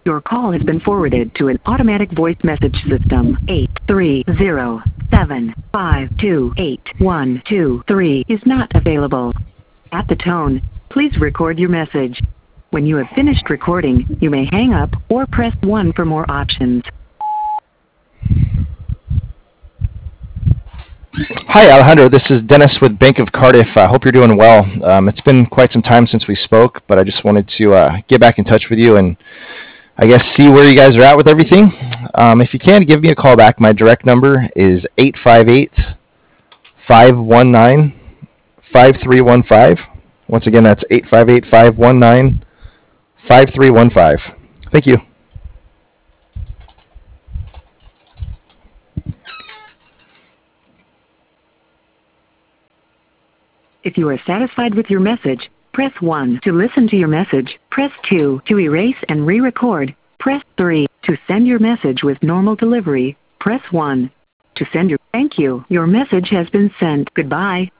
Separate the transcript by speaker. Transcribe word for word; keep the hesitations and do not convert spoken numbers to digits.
Speaker 1: Your call has been forwarded to an automatic voice message system. eight three zero seven five two eight one two three is not available. At the tone, please record your message. When you have finished recording, you may hang up or press one for more options.
Speaker 2: Hi, Alejandro. This is Dennis with Bank of Cardiff. I hope you're doing well. Um, it's been quite some time since we spoke, but I just wanted to uh, get back in touch with you and I guess see where you guys are at with everything. Um, if you can, give me a call back. My direct number is eight five eight, five one nine, five three one five. Once again, that's eight five eight, five one nine, five three one five. Thank you.
Speaker 1: If you are satisfied with your message, press one. To listen to your message, press two. To erase and re-record, press three. To send your message with normal delivery, press one. To send your thank you. Your message has been sent. Goodbye.